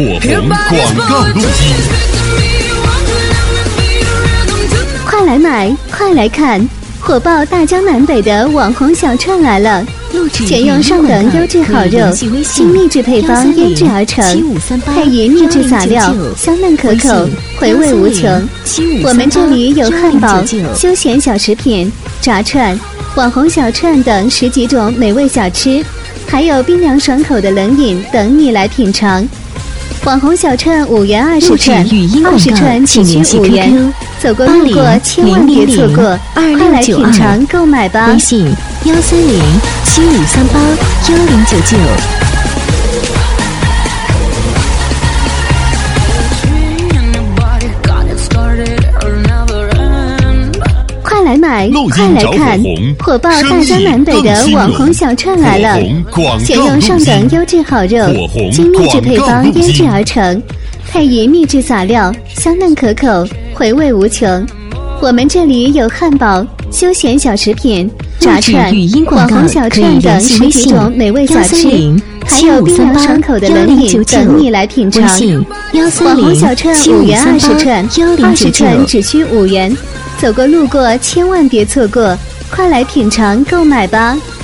火红广告录音。 快来买，快来看！火爆大江南北的网红小串来了，选用上等优质好肉，经秘制配方腌制而成，配以秘制撒料，香嫩可口，回味无穷。我们这里有汉堡、休闲小食品、炸串、网红小串等10几种美味小吃，还有冰凉爽口的冷饮等你来品尝。网红小串5元20串，20串只需5元。走过路过千万别错过，快来品尝购买吧！ 微信13075381099。 快来买，快来看！火爆大江南北的网红小串来了，选用上等优质好肉，经秘制配方腌制而成，配以秘制撒料，香嫩可口，回味无穷。我们这里有汉堡、休闲小食品、炸串、网红小串等10几种美味小吃，还有冰凉爽口的冷饮等你来品尝。网红小串5元20串，20串只需5元。走过路过千万别错过，快来品尝购买吧！